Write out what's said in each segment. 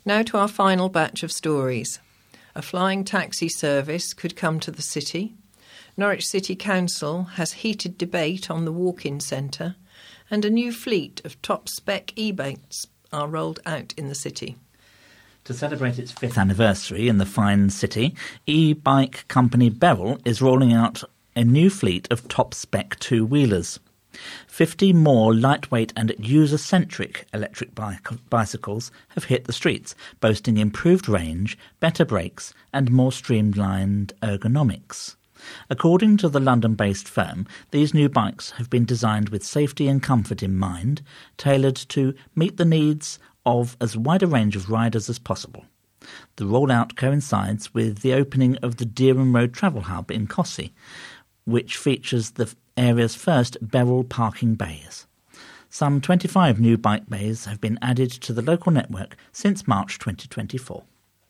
Now to our final batch of stories. A flying taxi service could come to the city. Norwich City Council has heated debate on the walk-in centre, and a new fleet of top-spec e-bikes are rolled out in the city. To celebrate its 5th anniversary in the fine city, e-bike company Beryl is rolling out a new fleet of top-spec two-wheelers. 50 more lightweight and user-centric electric bicycles have hit the streets, boasting improved range, better brakes and more streamlined ergonomics. According to the London-based firm, these new bikes have been designed with safety and comfort in mind, tailored to meet the needs of as wide a range of riders as possible. The rollout coincides with the opening of the Dereham Road Travel Hub in Cossey, which features the area's first Beryl parking bays. Some 25 new bike bays have been added to the local network since March 2024.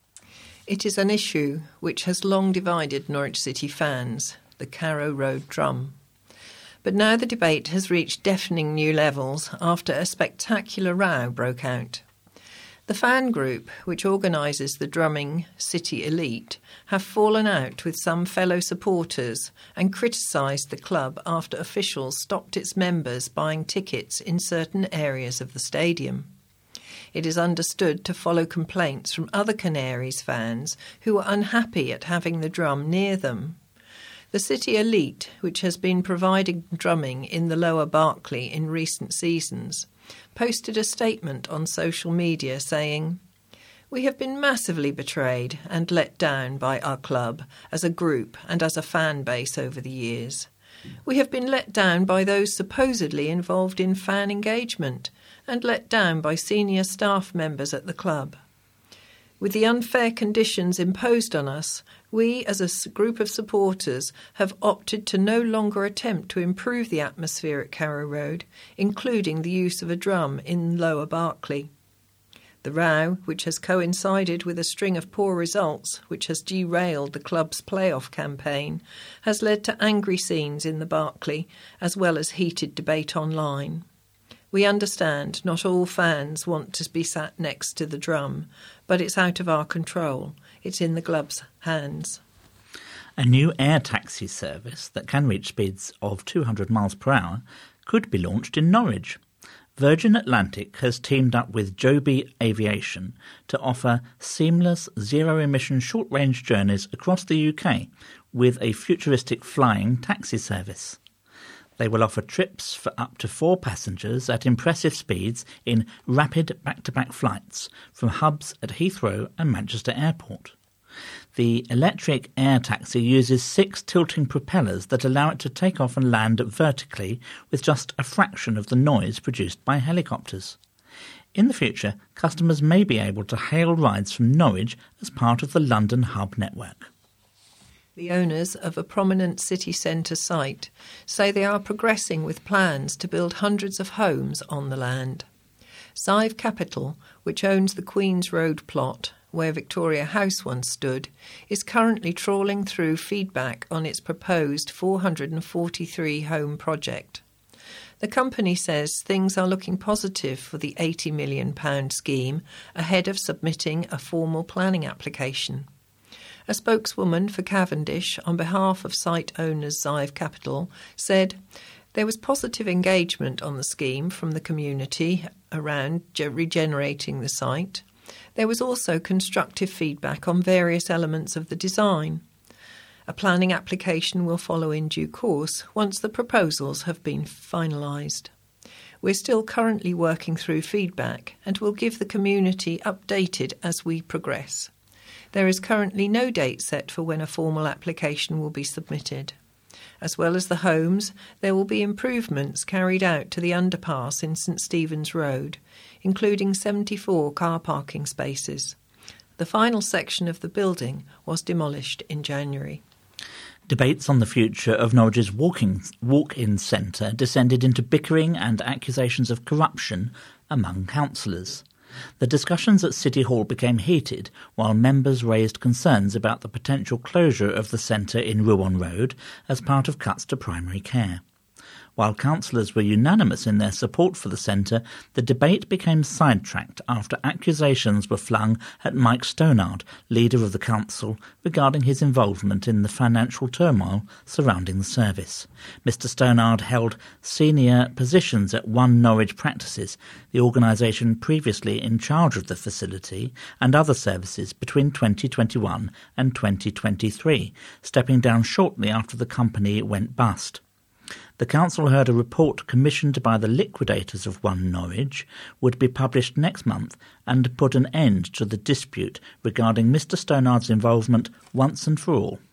It is an issue which has long divided Norwich City fans, the Carrow Road drum. But now the debate has reached deafening new levels after a spectacular row broke out. The fan group, which organises the drumming City Elite, have fallen out with some fellow supporters and criticised the club after officials stopped its members buying tickets in certain areas of the stadium. It is understood to follow complaints from other Canaries fans who were unhappy at having the drum near them. The City Elite, which has been providing drumming in the Lower Berkeley in recent seasons, posted a statement on social media saying, "We have been massively betrayed and let down by our club as a group and as a fan base over the years. We have been let down by those supposedly involved in fan engagement and let down by senior staff members at the club. With the unfair conditions imposed on us, we as a group of supporters have opted to no longer attempt to improve the atmosphere at Carrow Road, including the use of a drum in Lower Berkeley." The row, which has coincided with a string of poor results which has derailed the club's playoff campaign, has led to angry scenes in the Berkeley as well as heated debate online. We understand not all fans want to be sat next to the drum, but it's out of our control. It's in the club's hands. A new air taxi service that can reach speeds of 200 miles per hour could be launched in Norwich. Virgin Atlantic has teamed up with Joby Aviation to offer seamless zero-emission short-range journeys across the UK with a futuristic flying taxi service. They will offer trips for up to 4 passengers at impressive speeds in rapid back-to-back flights from hubs at Heathrow and Manchester Airport. The electric air taxi uses 6 tilting propellers that allow it to take off and land vertically with just a fraction of the noise produced by helicopters. In the future, customers may be able to hail rides from Norwich as part of the London Hub network. The owners of a prominent city centre site say they are progressing with plans to build hundreds of homes on the land. Zive Capital, which owns the Queen's Road plot, where Victoria House once stood, is currently trawling through feedback on its proposed 443-home project. The company says things are looking positive for the £80 million scheme ahead of submitting a formal planning application. A spokeswoman for Cavendish, on behalf of site owners Zive Capital, said there was positive engagement on the scheme from the community around regenerating the site. There was also constructive feedback on various elements of the design. A planning application will follow in due course once the proposals have been finalised. We're still currently working through feedback and will give the community updated as we progress. There is currently no date set for when a formal application will be submitted. As well as the homes, there will be improvements carried out to the underpass in St Stephen's Road, including 74 car parking spaces. The final section of the building was demolished in January. Debates on the future of Norwich's walk-in centre descended into bickering and accusations of corruption among councillors. The discussions at City Hall became heated while members raised concerns about the potential closure of the centre in Ruan Road as part of cuts to primary care. While councillors were unanimous in their support for the centre, the debate became sidetracked after accusations were flung at Mike Stonard, leader of the council, regarding his involvement in the financial turmoil surrounding the service. Mr Stonard held senior positions at One Norwich Practices, the organisation previously in charge of the facility and other services between 2021 and 2023, stepping down shortly after the company went bust. The council heard a report commissioned by the liquidators of One Norwich would be published next month and put an end to the dispute regarding Mr Stonard's involvement once and for all.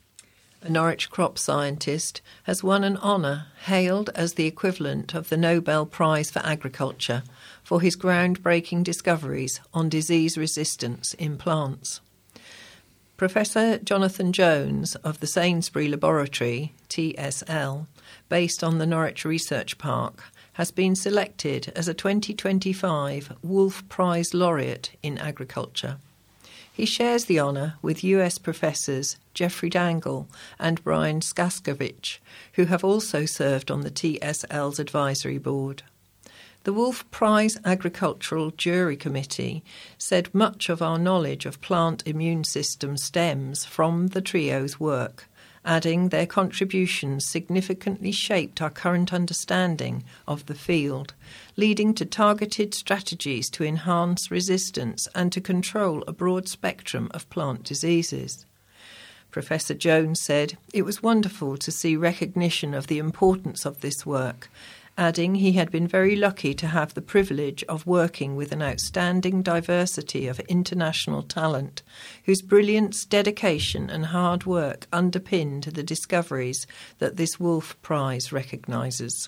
A Norwich crop scientist has won an honour hailed as the equivalent of the Nobel Prize for Agriculture for his groundbreaking discoveries on disease resistance in plants. Professor Jonathan Jones of the Sainsbury Laboratory, TSL, based on the Norwich Research Park, has been selected as a 2025 Wolf Prize laureate in agriculture. He shares the honour with US professors Jeffrey Dangle and Brian Skaskovich, who have also served on the TSL's advisory board. The Wolf Prize Agricultural Jury Committee said much of our knowledge of plant immune systems stems from the trio's work, adding their contributions significantly shaped our current understanding of the field, leading to targeted strategies to enhance resistance and to control a broad spectrum of plant diseases. Professor Jones said it was wonderful to see recognition of the importance of this work, adding he had been very lucky to have the privilege of working with an outstanding diversity of international talent, whose brilliance, dedication and hard work underpinned the discoveries that this Wolf Prize recognises.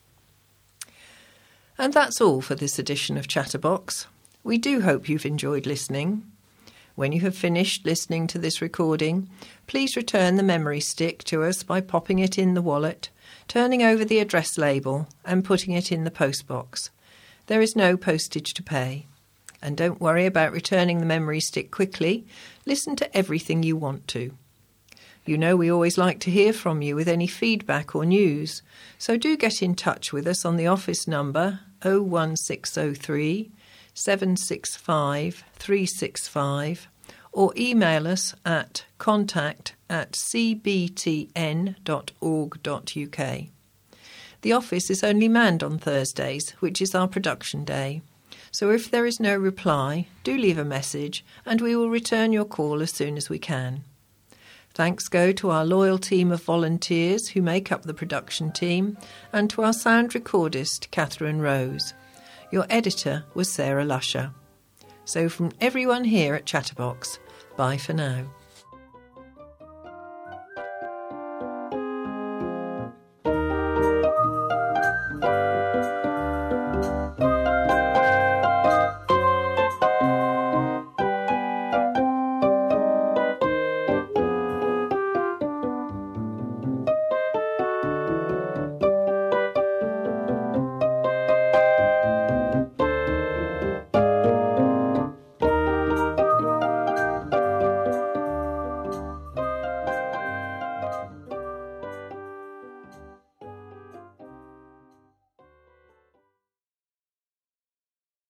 And that's all for this edition of Chatterbox. We do hope you've enjoyed listening. When you have finished listening to this recording, please return the memory stick to us by popping it in the wallet, turning over the address label and putting it in the postbox. There is no postage to pay. And don't worry about returning the memory stick quickly. Listen to everything you want to. You know we always like to hear from you with any feedback or news, so do get in touch with us on the office number 01603 765 365 or email us at contact@cbtn.org.uk. The office is only manned on Thursdays, which is our production day. So if there is no reply, do leave a message and we will return your call as soon as we can. Thanks go to our loyal team of volunteers who make up the production team and to our sound recordist, Catherine Rose. Your editor was Sarah Lusher. So from everyone here at Chatterbox, bye for now.